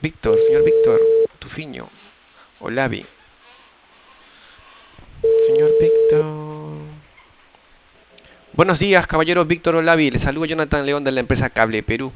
Víctor, señor Víctor, Tufiño, Olavi. Señor Víctor. Buenos días, caballero Víctor Olavi. Le saludo Jonathan León de la empresa Cable Perú.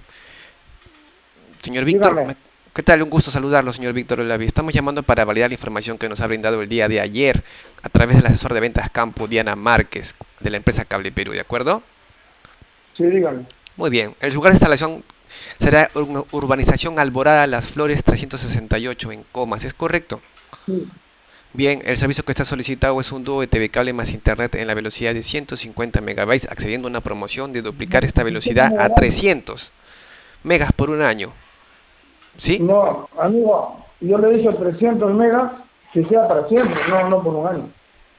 Señor Víctor, Dígame. ¿qué tal? Un gusto saludarlo, señor Víctor Olavi. Estamos llamando para validar la información que nos ha brindado el día de ayer a través del asesor de ventas campo Diana Márquez de la empresa Cable Perú, ¿de acuerdo? Sí, dígame. Muy bien. El lugar de instalación será Urbanización Alborada Las Flores 368 en Comas, ¿es correcto? Sí. Bien, el servicio que está solicitado es un dúo de TV cable más internet en la velocidad de 150 megabytes, accediendo a una promoción de duplicar esta velocidad a 300 megas por un año. ¿Sí? No, amigo, yo le he dicho 300 megas que sea para siempre, no por un año.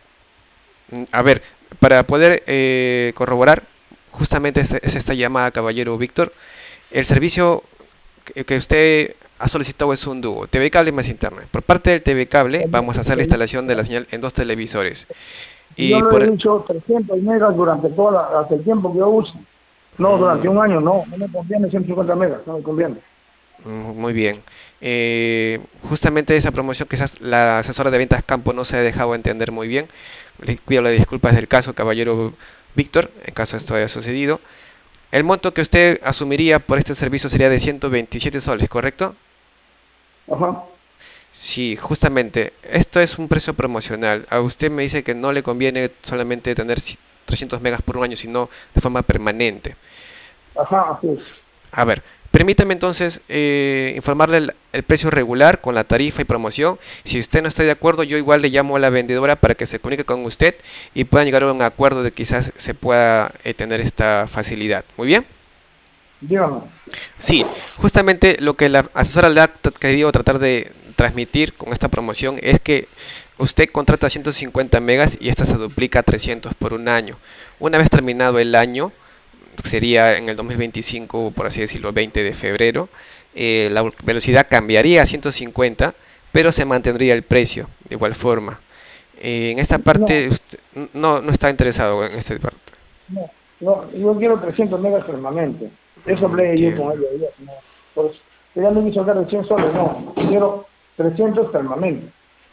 A ver, para poder corroborar justamente es esta llamada, caballero Víctor. El servicio que usted ha solicitado es un dúo, TV cable más internet. Por parte del TV cable vamos a hacer la instalación de la señal en dos televisores. Yo Y le he por, dicho 300 megas durante hasta el tiempo que yo use. No, durante un año no me conviene 150 megas, no me conviene. Muy bien. Justamente esa promoción quizás la asesora de ventas campo no se ha dejado entender muy bien. Le pido las disculpas del caso, caballero Víctor, en caso esto haya sucedido. El monto que usted asumiría por este servicio sería de 127 soles, ¿correcto? Ajá. Sí, justamente. Esto es un precio promocional. A usted me dice que no le conviene solamente tener 300 megas por un año, sino de forma permanente. Ajá, así es. A ver, permítame entonces informarle el precio regular con la tarifa y promoción. Si usted no está de acuerdo, yo igual le llamo a la vendedora para que se comunique con usted y puedan llegar a un acuerdo de quizás se pueda tener esta facilidad. Muy bien. Dígame. Sí, justamente lo que la asesora le ha querido tratar de transmitir con esta promoción es que usted contrata 150 megas y esta se duplica a 300 por un año. Una vez terminado el año, sería en el 2025, por así decirlo, 20 de febrero, la velocidad cambiaría a 150, pero se mantendría el precio de igual forma. En esta parte, No, usted no está interesado en esta parte. no, yo quiero 300 megas permanente. Eso hablé yo con Entiendo. ella ayer, no. Pues, ella me quiso dar de 100 soles, no. Quiero 300 permanente.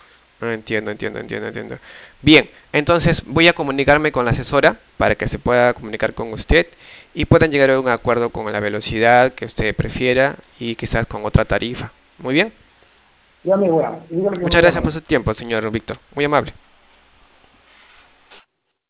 Entiendo. Bien, entonces voy a comunicarme con la asesora para que se pueda comunicar con usted y puedan llegar a un acuerdo con la velocidad que usted prefiera y quizás con otra tarifa. Muy bien. Ya me voy. Dígale que Muchas me gracias por llame. su tiempo, señor Víctor. Muy amable.